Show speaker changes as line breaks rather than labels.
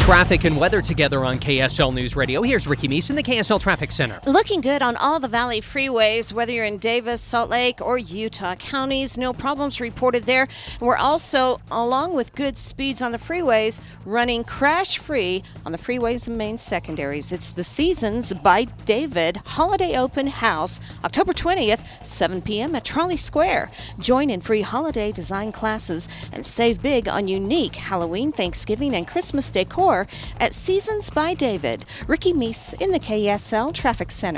Traffic and weather together on KSL News Radio. Here's Ricky Meese in the KSL Traffic Center.
Looking good on all the Valley freeways, whether you're in Davis, Salt Lake, or Utah counties. No problems reported there. And we're also, along with good speeds on the freeways, running crash-free on the freeways and main secondaries. It's the Seasons by David Holiday Open House, October 20th, 7 p.m. at Trolley Square. Join in free holiday design classes and save big on unique Halloween, Thanksgiving, and Christmas decor at Seasons by David. Ricky Meese in the KSL Traffic Center.